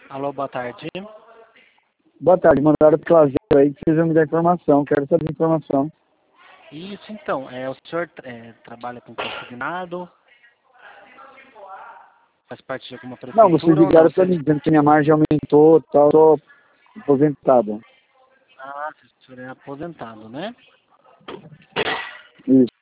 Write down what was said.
Alô, boa tarde. Boa tarde, mandaram pro Lazer aí que vocês vão me dar informação. Quero saber informação. Isso, então, o senhor trabalha com consignado? Faz parte de alguma Não, vocês prefeitura ou ligaram não? pra mim dizendo que minha margem aumentou e tal, tô aposentado. Ah, o senhor é aposentado, né? Isso.